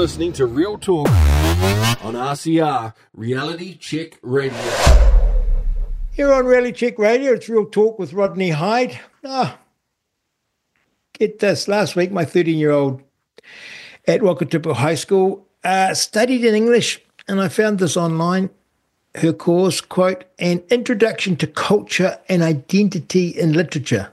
listening to Real Talk on RCR, Reality Check Radio. Here on Reality Check Radio, it's Real Talk with Rodney Hyde. Get this. Last week, my 13-year-old at Wakatipu High School studied in English, and I found this online. Her course, quote, An Introduction to Culture and Identity in Literature.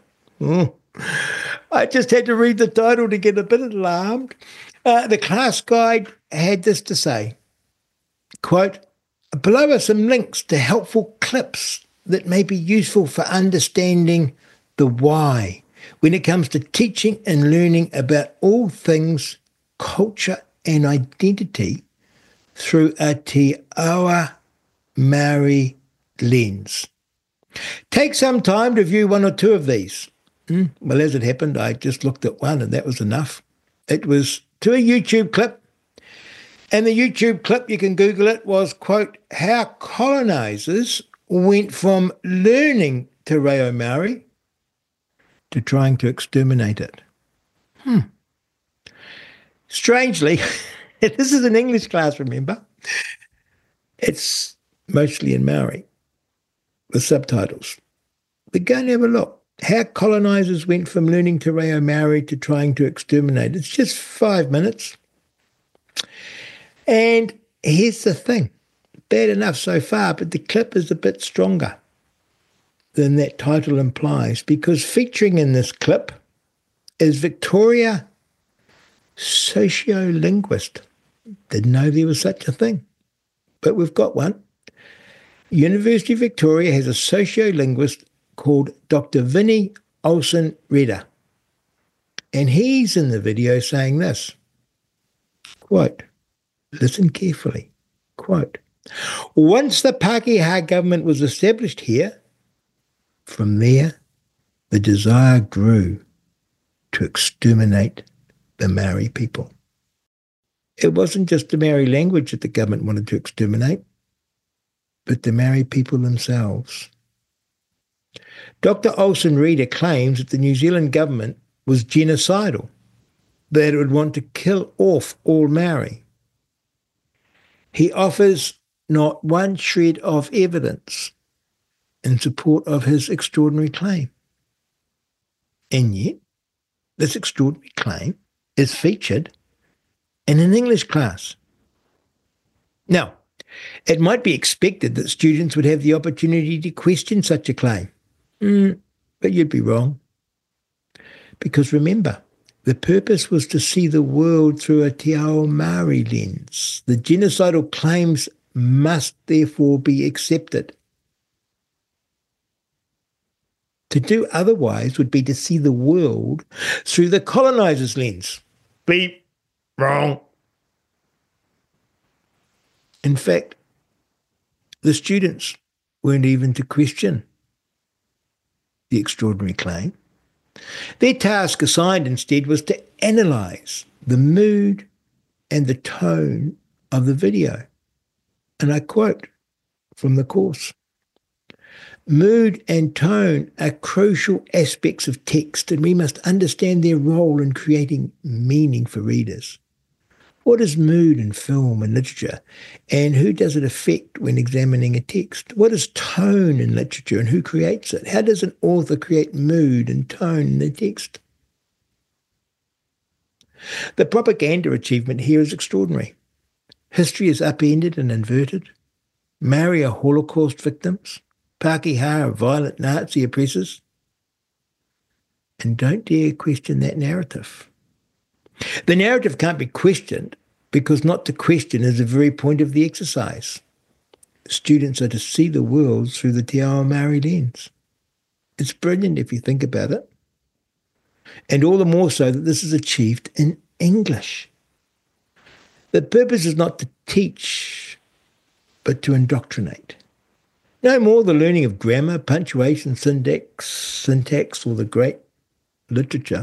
I just had to read the title to get a bit alarmed. The class guide had this to say, quote, below are some links to helpful clips that may be useful for understanding the why when it comes to teaching and learning about all things culture and identity through a Te Awa Maori lens. Take some time to view one or two of these. Well, as it happened, I just looked at one and that was enough. It was to a YouTube clip. And the YouTube clip, you can Google it, was, quote, how colonisers went from learning Te Reo Maori to trying to exterminate it. Strangely, this is an English class, remember? It's mostly in Maori with subtitles. But go and have a look. How colonisers went from learning Te Reo Maori to trying to exterminate. It's just 5 minutes. And here's the thing. Bad enough so far, but the clip is a bit stronger than that title implies, because featuring in this clip is Victoria sociolinguist. Didn't know there was such a thing, but we've got one. University of Victoria has a sociolinguist called Dr. Vinnie Olsen-Reda. And he's in the video saying this, quote, listen carefully, quote, once the Pākehā government was established here, from there the desire grew to exterminate the Maori people. It wasn't just the Maori language that the government wanted to exterminate, but the Maori people themselves. Dr. Olsen-Reda claims that the New Zealand government was genocidal, that it would want to kill off all Maori. He offers not one shred of evidence in support of his extraordinary claim. And yet, this extraordinary claim is featured in an English class. Now, it might be expected that students would have the opportunity to question such a claim. But you'd be wrong. Because remember, the purpose was to see the world through a Te Ao Maori lens. The genocidal claims must therefore be accepted. To do otherwise would be to see the world through the coloniser's lens. Beep. Wrong. In fact, the students weren't even to question the extraordinary claim. Their task assigned instead was to analyse the mood and the tone of the video. And I quote from the course, mood and tone are crucial aspects of text, and we must understand their role in creating meaning for readers. What is mood in film and literature, and who does it affect when examining a text? What is tone in literature, and who creates it? How does an author create mood and tone in the text? The propaganda achievement here is extraordinary. History is upended and inverted. Maori are Holocaust victims. Pākehā are violent Nazi oppressors. And don't dare question that narrative. The narrative can't be questioned because not to question is the very point of the exercise. Students are to see the world through the Te Ao Maori lens. It's brilliant if you think about it. And all the more so that this is achieved in English. The purpose is not to teach, but to indoctrinate. No more the learning of grammar, punctuation, syntax, or the great literature.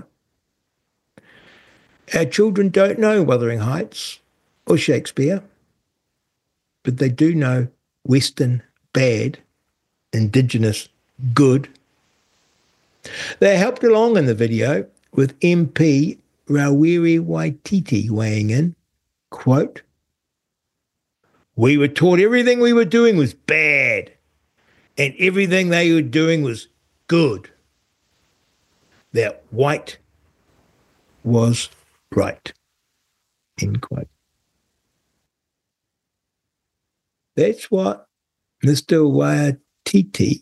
Our children don't know Wuthering Heights or Shakespeare, but they do know Western bad, Indigenous good. They helped along in the video with MP Rawiri Waititi weighing in. quote, "We were taught everything we were doing was bad and everything they were doing was good. That white was right." End quote. That's what Mr. Waititi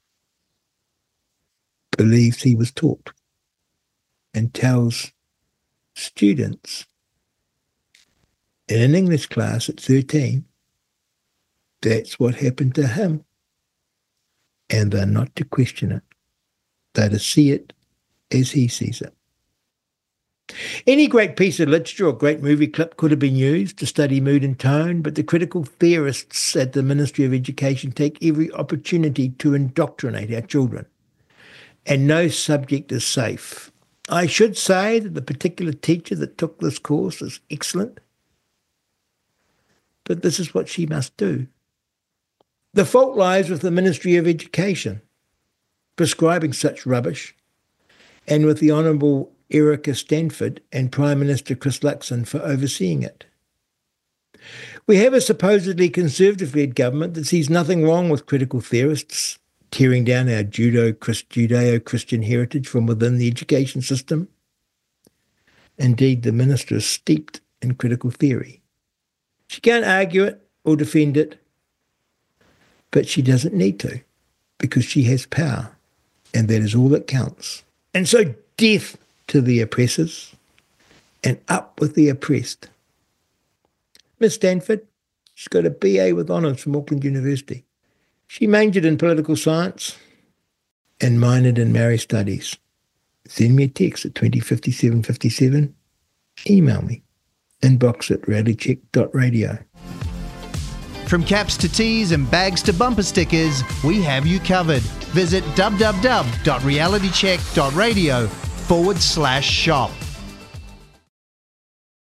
believes he was taught and tells students in an English class at 13 that's what happened to him. And they're not to question it. They're to see it as he sees it. Any great piece of literature or great movie clip could have been used to study mood and tone, but the critical theorists at the Ministry of Education take every opportunity to indoctrinate our children. And no subject is safe. I should say that the particular teacher that took this course is excellent, but this is what she must do. The fault lies with the Ministry of Education, prescribing such rubbish, and with the Honourable Erica Stanford and Prime Minister Chris Luxon for overseeing it. We have a supposedly conservative-led government that sees nothing wrong with critical theorists tearing down our Judeo-Christian heritage from within the education system. Indeed, the minister is steeped in critical theory. She can't argue it or defend it, but she doesn't need to, because she has power, and that is all that counts. And so death to the oppressors and up with the oppressed. Miss Stanford, she's got a BA with honours from Auckland University. She majored in political science and minored in Maori studies. Send me a text at 205757. Email me, inbox@realitycheck.radio. From caps to tees and bags to bumper stickers, we have you covered. Visit www.realitycheck.radio/shop.